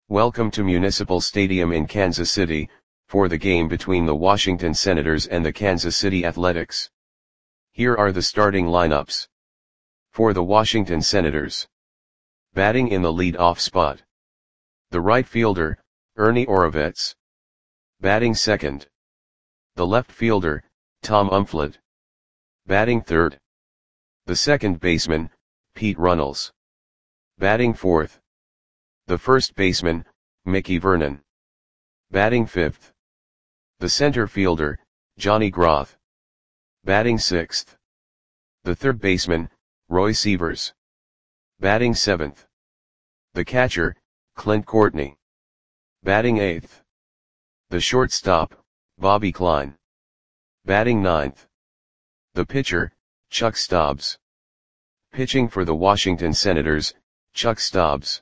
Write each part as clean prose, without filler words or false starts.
Welcome to Municipal Stadium in Kansas City, for the game between the Washington Senators and the Kansas City Athletics. Here are the starting lineups. For the Washington Senators. Batting in the lead-off spot. The right fielder, Ernie Orovets. Batting second. The left fielder, Tom Umflett. Batting third. The second baseman, Pete Runnels. Batting fourth. The first baseman, Mickey Vernon. Batting fifth. The center fielder, Johnny Groth. Batting sixth. The third baseman, Roy Sievers. Batting seventh. The catcher, Clint Courtney. Batting eighth. The shortstop, Bobby Klein. Batting ninth. The pitcher, Chuck Stobbs. Pitching for the Washington Senators, Chuck Stobbs.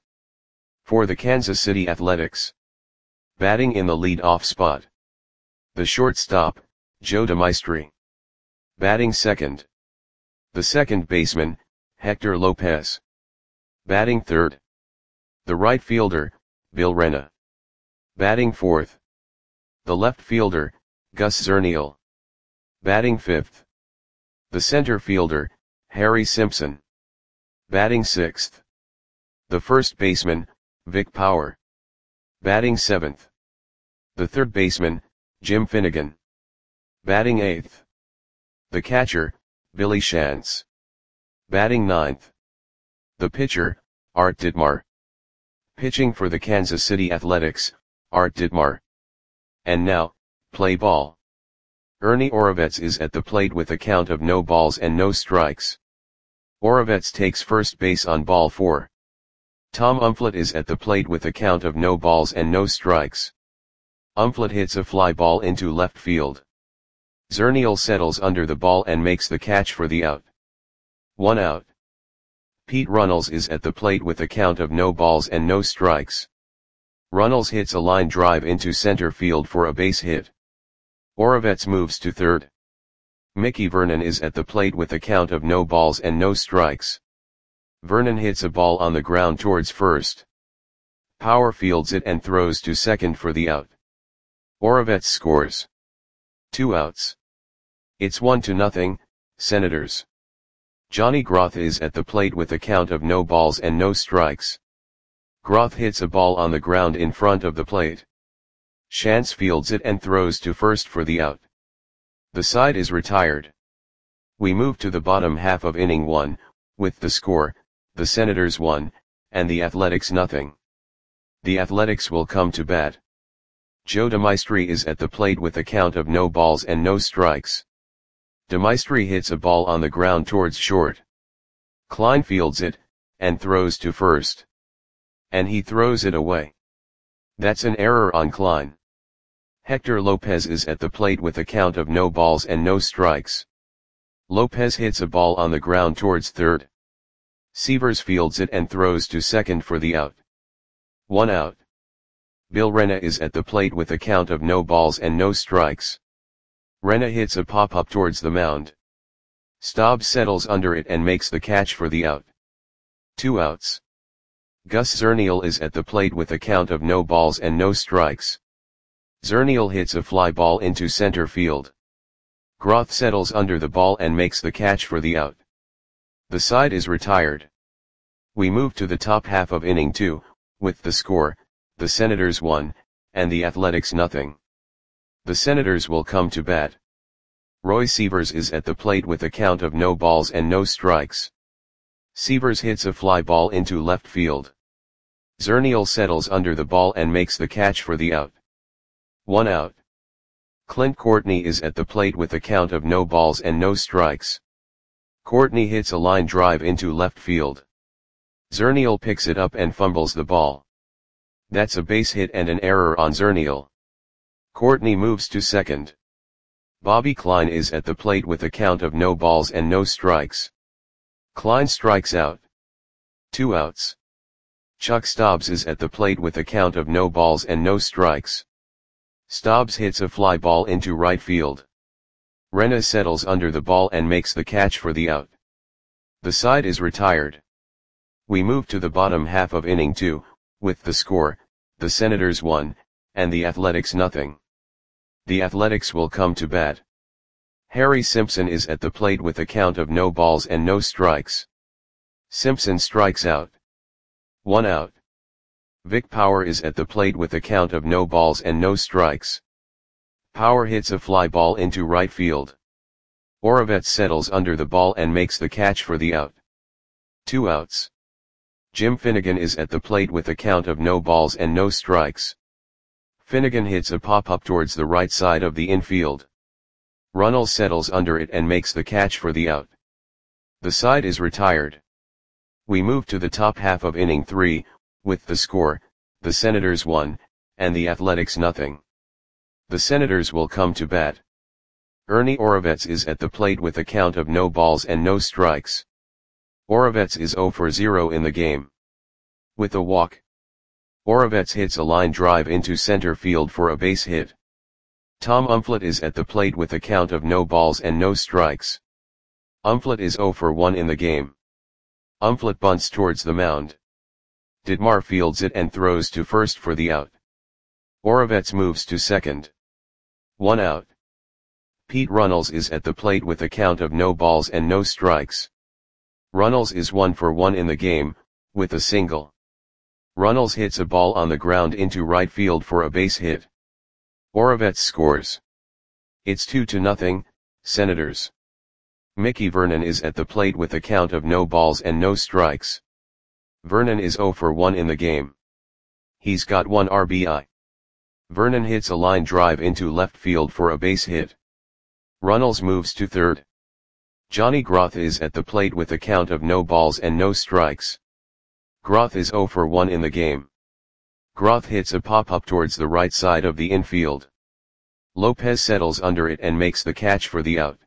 For the Kansas City Athletics. Batting in the lead-off spot. The shortstop, Joe DeMaestri. Batting second. The second baseman, Hector Lopez. Batting third. The right fielder, Bill Rena. Batting fourth. The left fielder, Gus Zernial. Batting fifth. The center fielder, Harry Simpson. Batting sixth. The first baseman, Vic Power. Batting seventh. The third baseman, Jim Finnegan. Batting eighth. The catcher, Billy Shantz. Batting ninth. The pitcher, Art Ditmar. Pitching for the Kansas City Athletics, Art Ditmar. And now, play ball. Ernie Orovets is at the plate with a count of no balls and no strikes. Orovets takes first base on ball 4. Tom Umflett is at the plate with a count of no balls and no strikes. Umflett hits a fly ball into left field. Zernial settles under the ball and makes the catch for the out. 1 out. Pete Runnels is at the plate with a count of no balls and no strikes. Runnels hits a line drive into center field for a base hit. Orovets moves to third. Mickey Vernon is at the plate with a count of no balls and no strikes. Vernon hits a ball on the ground towards first. Power fields it and throws to second for the out. Orovets scores. 2 outs. It's 1-0, Senators. Johnny Groth is at the plate with a count of no balls and no strikes. Groth hits a ball on the ground in front of the plate. Shantz fields it and throws to first for the out. The side is retired. We move to the bottom half of inning 1, with the score, the Senators 1, and the Athletics 0. The Athletics will come to bat. Joe DeMaestri is at the plate with a count of no balls and no strikes. DeMaestri hits a ball on the ground towards short. Klein fields it, and throws to first. And he throws it away. That's an error on Klein. Hector Lopez is at the plate with a count of no balls and no strikes. Lopez hits a ball on the ground towards third. Sievers fields it and throws to second for the out. 1 out. Bill Rena is at the plate with a count of no balls and no strikes. Rena hits a pop-up towards the mound. Stobbs settles under it and makes the catch for the out. 2 outs. Gus Zernial is at the plate with a count of no balls and no strikes. Zernial hits a fly ball into center field. Groth settles under the ball and makes the catch for the out. The side is retired. We move to the top half of inning 2, with the score, the Senators 1, and the Athletics 0. The Senators will come to bat. Roy Sievers is at the plate with a count of no balls and no strikes. Sievers hits a fly ball into left field. Zernial settles under the ball and makes the catch for the out. 1 out. Clint Courtney is at the plate with a count of no balls and no strikes. Courtney hits a line drive into left field. Zernial picks it up and fumbles the ball. That's a base hit and an error on Zernial. Courtney moves to second. Bobby Klein is at the plate with a count of no balls and no strikes. Klein strikes out. 2 outs. Chuck Stobbs is at the plate with a count of no balls and no strikes. Stobbs hits a fly ball into right field. Rena settles under the ball and makes the catch for the out. The side is retired. We move to the bottom half of inning 2, with the score, the Senators 1, and the Athletics nothing. The Athletics will come to bat. Harry Simpson is at the plate with a count of no balls and no strikes. Simpson strikes out. 1 out. Vic Power is at the plate with a count of no balls and no strikes. Power hits a fly ball into right field. Oravets settles under the ball and makes the catch for the out. 2 outs. Jim Finnegan is at the plate with a count of no balls and no strikes. Finnegan hits a pop-up towards the right side of the infield. Runnels settles under it and makes the catch for the out. The side is retired. We move to the top half of inning 3, with the score, the Senators 1, and the Athletics nothing. The Senators will come to bat. Ernie Oravets is at the plate with a count of no balls and no strikes. Oravets is 0 for 0 in the game. With a walk, Oravets hits a line drive into center field for a base hit. Tom Umflett is at the plate with a count of no balls and no strikes. Umflett is 0 for 1 in the game. Umflett bunts towards the mound. Ditmar fields it and throws to first for the out. Oravets moves to second. 1 out. Pete Runnels is at the plate with a count of no balls and no strikes. Runnels is 1 for 1 in the game, with a single. Runnels hits a ball on the ground into right field for a base hit. Oravets scores. It's 2-0, Senators. Mickey Vernon is at the plate with a count of no balls and no strikes. Vernon is 0 for 1 in the game. He's got 1 RBI. Vernon hits a line drive into left field for a base hit. Runnels moves to third. Johnny Groth is at the plate with a count of no balls and no strikes. Groth is 0 for 1 in the game. Groth hits a pop-up towards the right side of the infield. Lopez settles under it and makes the catch for the out.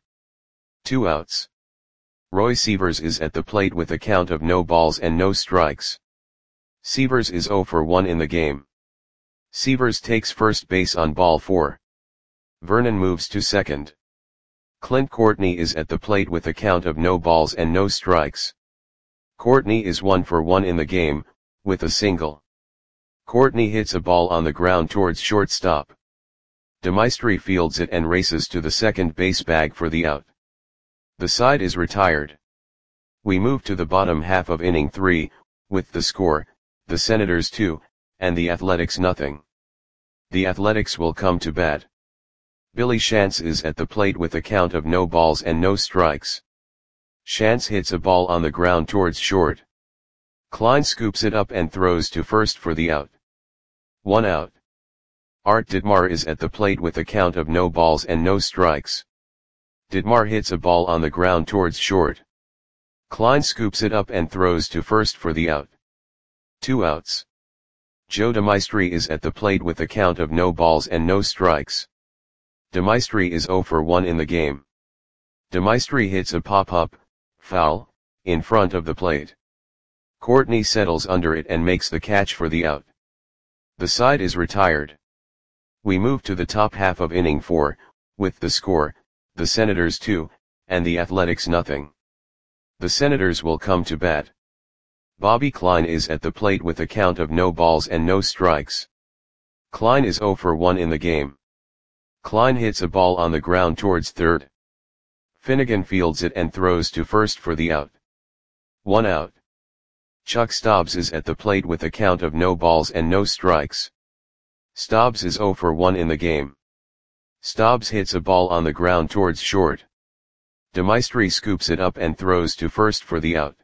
2 outs. Roy Sievers is at the plate with a count of no balls and no strikes. Sievers is 0 for 1 in the game. Sievers takes first base on ball 4. Vernon moves to second. Clint Courtney is at the plate with a count of no balls and no strikes. Courtney is 1 for 1 in the game, with a single. Courtney hits a ball on the ground towards shortstop. DeMaestri fields it and races to the second base bag for the out. The side is retired. We move to the bottom half of inning 3, with the score, the Senators 2, and the Athletics nothing. The Athletics will come to bat. Billy Shantz is at the plate with a count of no balls and no strikes. Shantz hits a ball on the ground towards short. Klein scoops it up and throws to first for the out. 1 out. Art Ditmar is at the plate with a count of no balls and no strikes. Ditmar hits a ball on the ground towards short. Klein scoops it up and throws to first for the out. 2 outs. Joe DeMaestri is at the plate with a count of no balls and no strikes. DeMaestri is 0 for 1 in the game. DeMaestri hits a pop-up, foul, in front of the plate. Courtney settles under it and makes the catch for the out. The side is retired. We move to the top half of inning 4, with the score, the Senators 2, and the Athletics nothing. The Senators will come to bat. Bobby Klein is at the plate with a count of no balls and no strikes. Klein is 0 for 1 in the game. Klein hits a ball on the ground towards third. Finnegan fields it and throws to first for the out. 1 out. Chuck Stobbs is at the plate with a count of no balls and no strikes. Stobbs is 0 for 1 in the game. Stobbs hits a ball on the ground towards short. DeMaestri scoops it up and throws to first for the out.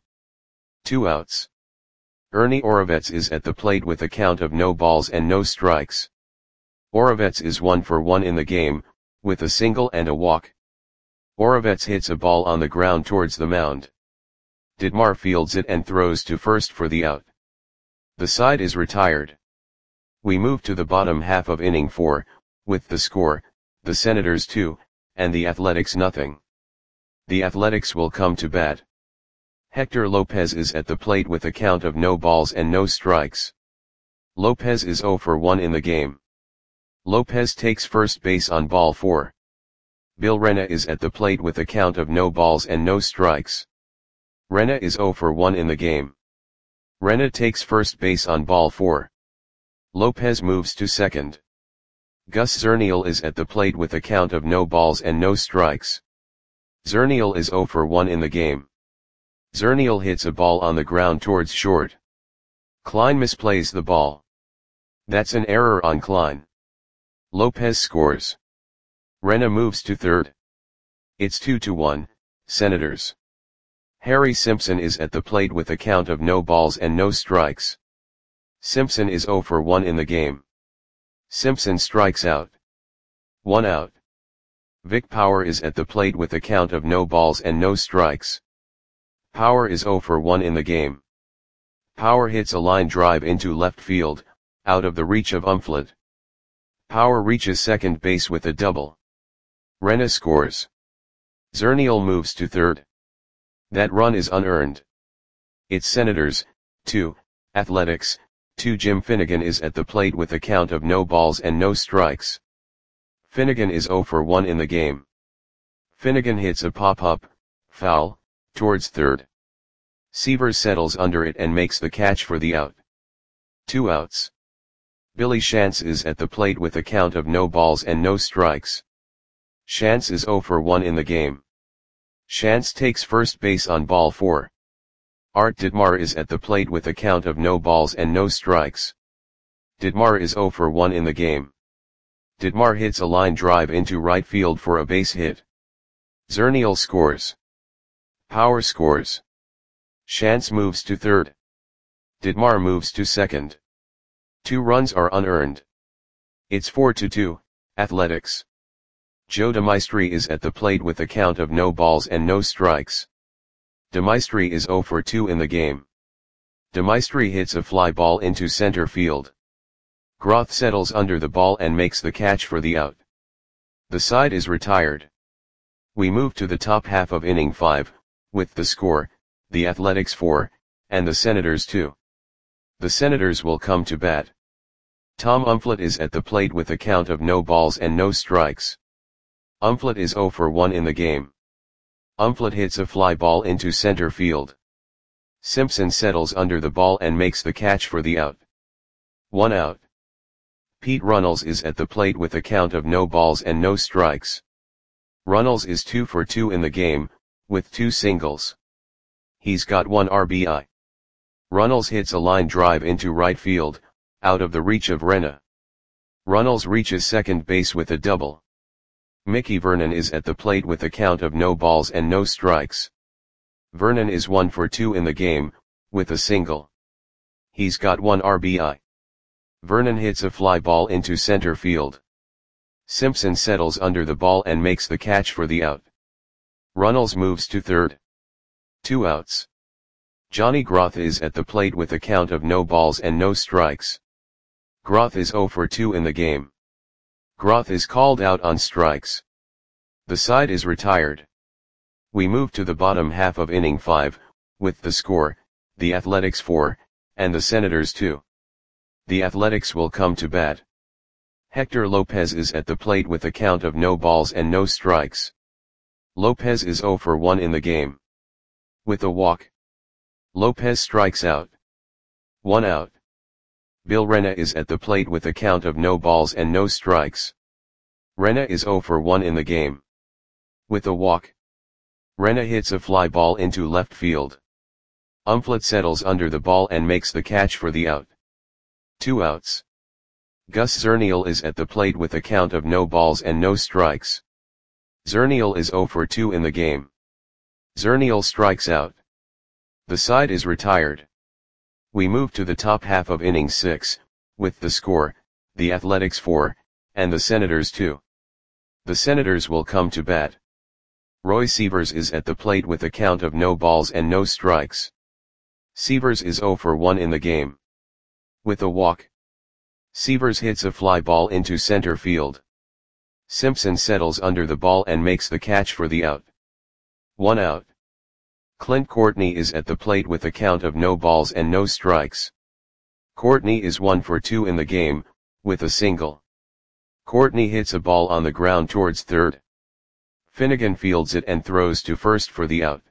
2 outs. Ernie Oravets is at the plate with a count of no balls and no strikes. Oravets is 1 for 1 in the game, with a single and a walk. Oravets hits a ball on the ground towards the mound. Ditmar fields it and throws to first for the out. The side is retired. We move to the bottom half of inning 4, with the score, the Senators 2, and the Athletics nothing. The Athletics will come to bat. Hector Lopez is at the plate with a count of no balls and no strikes. Lopez is 0 for 1 in the game. Lopez takes first base on ball 4. Bill Rena is at the plate with a count of no balls and no strikes. Rena is 0 for 1 in the game. Rena takes first base on ball 4. Lopez moves to second. Gus Zernial is at the plate with a count of no balls and no strikes. Zernial is 0 for 1 in the game. Zernial hits a ball on the ground towards short. Klein misplays the ball. That's an error on Klein. Lopez scores. Rena moves to third. It's 2-1, Senators. Harry Simpson is at the plate with a count of no balls and no strikes. Simpson is 0 for 1 in the game. Simpson strikes out. 1 out. Vic Power is at the plate with a count of no balls and no strikes. Power is 0 for 1 in the game. Power hits a line drive into left field, out of the reach of Umflett. Power reaches second base with a double. Rena scores. Zernial moves to third. That run is unearned. It's Senators, 2, Athletics, 2. Jim Finnegan is at the plate with a count of no balls and no strikes. Finnegan is 0 for 1 in the game. Finnegan hits a pop-up, foul, towards third. Seavers settles under it and makes the catch for the out. 2 outs. Billy Shantz is at the plate with a count of no balls and no strikes. Shantz is 0 for 1 in the game. Shantz takes first base on ball 4. Art Ditmar is at the plate with a count of no balls and no strikes. Ditmar is 0 for 1 in the game. Ditmar hits a line drive into right field for a base hit. Zernial scores. Power scores. Shantz moves to third. Ditmar moves to second. 2 runs are unearned. It's 4-2, Athletics. Joe DeMaestri is at the plate with a count of no balls and no strikes. DeMaestri is 0 for 2 in the game. DeMaestri hits a fly ball into center field. Groth settles under the ball and makes the catch for the out. The side is retired. We move to the top half of inning 5, with the score, the Athletics 4, and the Senators 2. The Senators will come to bat. Tom Umflett is at the plate with a count of no balls and no strikes. Umflett is 0 for 1 in the game. Umflett hits a fly ball into center field. Simpson settles under the ball and makes the catch for the out. 1 out. Pete Runnels is at the plate with a count of no balls and no strikes. Runnels is 2 for 2 in the game, with 2 singles. He's got 1 RBI. Runnels hits a line drive into right field, out of the reach of Rena. Runnels reaches second base with a double. Mickey Vernon is at the plate with a count of no balls and no strikes. Vernon is 1 for 2 in the game, with a single. He's got 1 RBI. Vernon hits a fly ball into center field. Simpson settles under the ball and makes the catch for the out. Runnels moves to third. 2 outs. Johnny Groth is at the plate with a count of no balls and no strikes. Groth is 0 for 2 in the game. Groth is called out on strikes. The side is retired. We move to the bottom half of inning 5, with the score, the Athletics 4, and the Senators 2. The Athletics will come to bat. Hector Lopez is at the plate with a count of no balls and no strikes. Lopez is 0 for 1 in the game. With a walk. Lopez strikes out. 1 out. Bill Rena is at the plate with a count of no balls and no strikes. Rena is 0 for 1 in the game. With a walk. Rena hits a fly ball into left field. Umflett settles under the ball and makes the catch for the out. 2 outs. Gus Zernial is at the plate with a count of no balls and no strikes. Zernial is 0 for 2 in the game. Zernial strikes out. The side is retired. We move to the top half of inning 6, with the score, the Athletics 4, and the Senators 2. The Senators will come to bat. Roy Seavers is at the plate with a count of no balls and no strikes. Seavers is 0 for 1 in the game. With a walk. Seavers hits a fly ball into center field. Simpson settles under the ball and makes the catch for the out. 1 out. Clint Courtney is at the plate with a count of no balls and no strikes. Courtney is 1 for 2 in the game, with a single. Courtney hits a ball on the ground towards third. Finnegan fields it and throws to first for the out.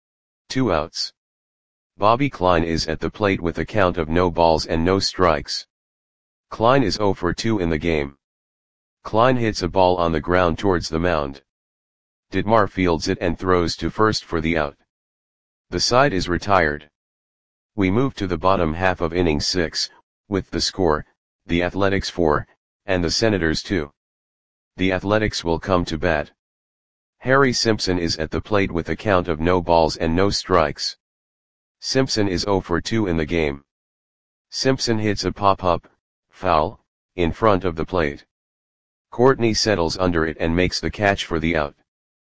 2 outs. Bobby Klein is at the plate with a count of no balls and no strikes. Klein is 0 for 2 in the game. Klein hits a ball on the ground towards the mound. Dittmar fields it and throws to first for the out. The side is retired. We move to the bottom half of inning 6, with the score, the Athletics 4, and the Senators 2. The Athletics will come to bat. Harry Simpson is at the plate with a count of no balls and no strikes. Simpson is 0 for 2 in the game. Simpson hits a pop-up, foul, in front of the plate. Courtney settles under it and makes the catch for the out.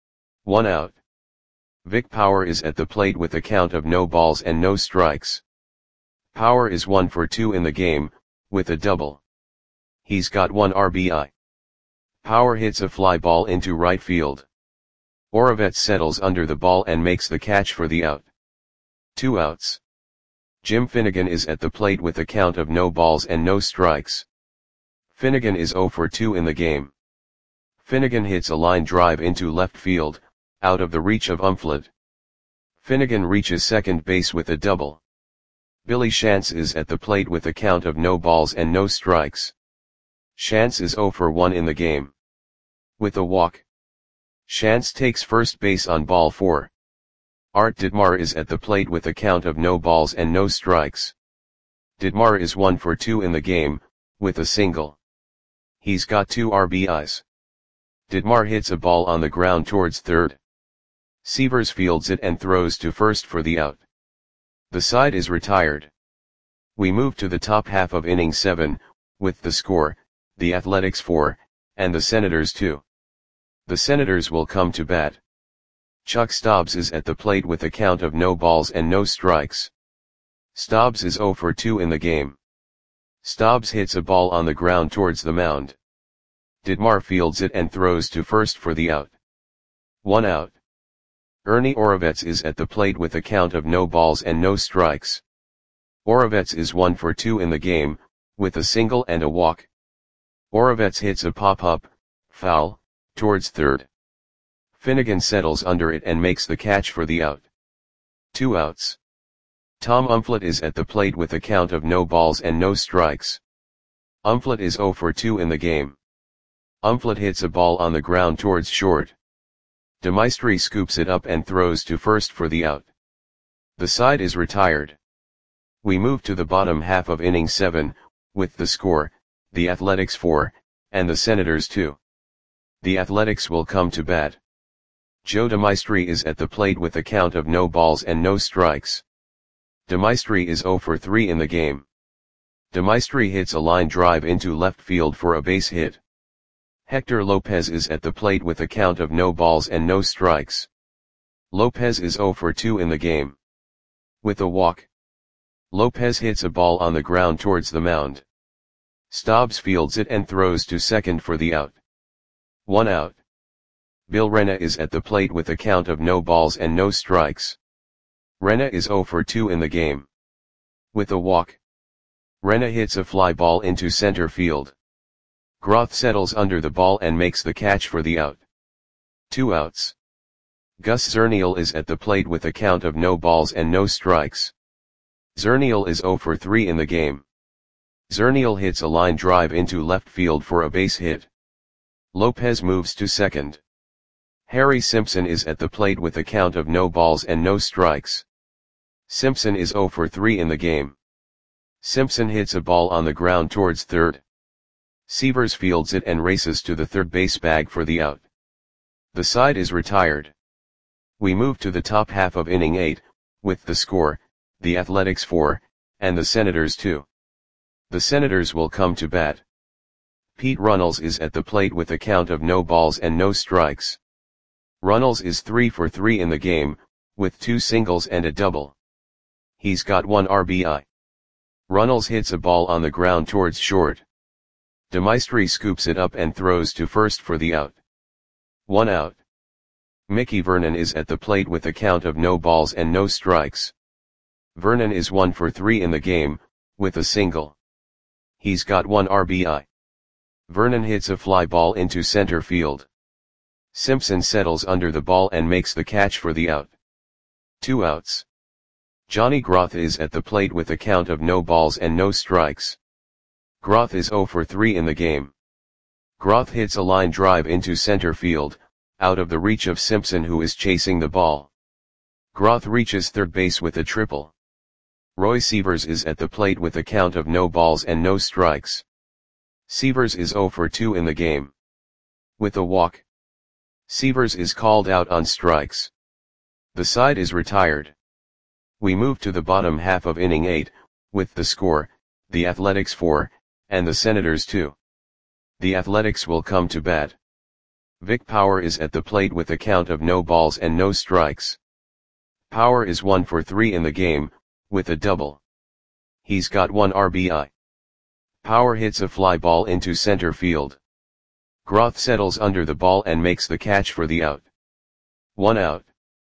1 out. Vic Power is at the plate with a count of no balls and no strikes. Power is 1 for 2 in the game, with a double. He's got 1 RBI. Power hits a fly ball into right field. Oravets settles under the ball and makes the catch for the out. 2 outs. Jim Finnegan is at the plate with a count of no balls and no strikes. Finnegan is 0 for 2 in the game. Finnegan hits a line drive into left field, out of the reach of Umflett. Finnegan reaches second base with a double. Billy Shantz is at the plate with a count of no balls and no strikes. Shantz is 0 for 1 in the game. With a walk. Shantz takes first base on ball 4. Art Dittmar is at the plate with a count of no balls and no strikes. Dittmar is 1 for 2 in the game, with a single. He's got 2 RBIs. Dittmar hits a ball on the ground towards third. Sievers fields it and throws to first for the out. The side is retired. We move to the top half of inning 7, with the score, the Athletics 4, and the Senators 2. The Senators will come to bat. Chuck Stobbs is at the plate with a count of no balls and no strikes. Stobbs is 0 for 2 in the game. Stobbs hits a ball on the ground towards the mound. Dittmar fields it and throws to first for the out. 1 out. Ernie Oravets is at the plate with a count of no balls and no strikes. Oravets is 1 for 2 in the game, with a single and a walk. Oravets hits a pop-up, foul, towards third. Finnegan settles under it and makes the catch for the out. 2 outs. Tom Umflett is at the plate with a count of no balls and no strikes. Umflett is 0 for 2 in the game. Umflett hits a ball on the ground towards short. DeMaestri scoops it up and throws to first for the out. The side is retired. We move to the bottom half of inning 7, with the score, the Athletics 4, and the Senators 2. The Athletics will come to bat. Joe DeMaestri is at the plate with a count of no balls and no strikes. DeMaestri is 0 for 3 in the game. DeMaestri hits a line drive into left field for a base hit. Hector Lopez is at the plate with a count of no balls and no strikes. Lopez is 0 for 2 in the game. With a walk. Lopez hits a ball on the ground towards the mound. Stobbs fields it and throws to second for the out. 1 out. Bill Rena is at the plate with a count of no balls and no strikes. Rena is 0 for 2 in the game. With a walk. Rena hits a fly ball into center field. Groth settles under the ball and makes the catch for the out. 2 outs. Gus Zernial is at the plate with a count of no balls and no strikes. Zernial is 0 for 3 in the game. Zernial hits a line drive into left field for a base hit. Lopez moves to second. Harry Simpson is at the plate with a count of no balls and no strikes. Simpson is 0 for 3 in the game. Simpson hits a ball on the ground towards third. Sievers fields it and races to the third base bag for the out. The side is retired. We move to the top half of inning 8, with the score, the Athletics 4, and the Senators 2. The Senators will come to bat. Pete Runnels is at the plate with a count of no balls and no strikes. Runnels is 3 for 3 in the game, with 2 singles and a double. He's got 1 RBI. Runnels hits a ball on the ground towards short. DeMaestri scoops it up and throws to first for the out. 1 out. Mickey Vernon is at the plate with a count of no balls and no strikes. Vernon is 1 for 3 in the game, with a single. He's got 1 RBI. Vernon hits a fly ball into center field. Simpson settles under the ball and makes the catch for the out. 2 outs. Johnny Groth is at the plate with a count of no balls and no strikes. Groth is 0 for 3 in the game. Groth hits a line drive into center field, out of the reach of Simpson, who is chasing the ball. Groth reaches third base with a triple. Roy Sievers is at the plate with a count of no balls and no strikes. Sievers is 0 for 2 in the game. With a walk, Sievers is called out on strikes. The side is retired. We move to the bottom half of inning 8, with the score, the Athletics 4, and the Senators 2. The Athletics will come to bat. Vic Power is at the plate with a count of no balls and no strikes. Power is 1 for 3 in the game, with a double. He's got 1 RBI. Power hits a fly ball into center field. Groth settles under the ball and makes the catch for the out. 1 out.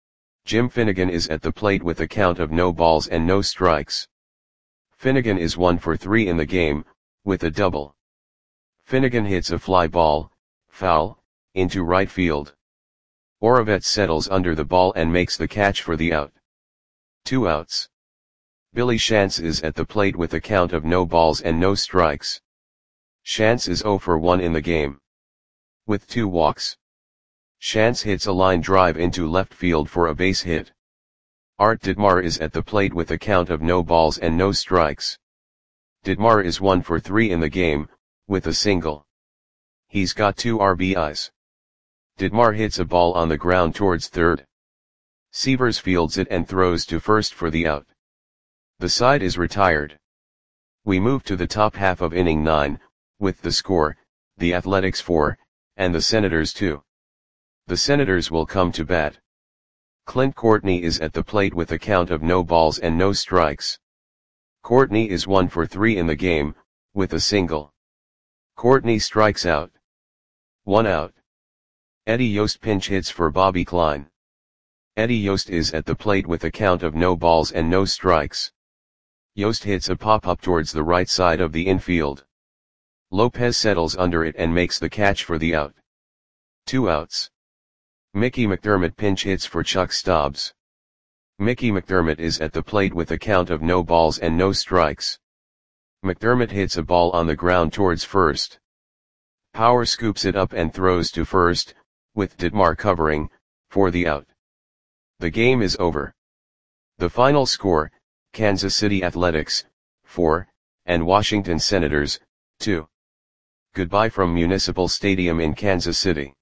Jim Finnegan is at the plate with a count of no balls and no strikes. Finnegan is 1 for 3 in the game, with a double. Finnegan hits a fly ball, foul, into right field. Oravets settles under the ball and makes the catch for the out. 2 outs. Billy Shantz is at the plate with a count of no balls and no strikes. Shantz is 0 for 1 in the game. With 2 walks. Shantz hits a line drive into left field for a base hit. Art Ditmar is at the plate with a count of no balls and no strikes. Ditmar is 1 for 3 in the game, with a single. He's got 2 RBIs. Ditmar hits a ball on the ground towards third. Sievers fields it and throws to first for the out. The side is retired. We move to the top half of inning 9, with the score, the Athletics 4, and the Senators 2. The Senators will come to bat. Clint Courtney is at the plate with a count of no balls and no strikes. Courtney is 1 for 3 in the game, with a single. Courtney strikes out. 1 out. Eddie Yost pinch hits for Bobby Klein. Eddie Yost is at the plate with a count of no balls and no strikes. Yost hits a pop-up towards the right side of the infield. Lopez settles under it and makes the catch for the out. 2 outs. Mickey McDermott pinch hits for Chuck Stobbs. Mickey McDermott is at the plate with a count of no balls and no strikes. McDermott hits a ball on the ground towards first. Power scoops it up and throws to first, with Ditmar covering, for the out. The game is over. The final score, Kansas City Athletics, 4, and Washington Senators, 2. Goodbye from Municipal Stadium in Kansas City.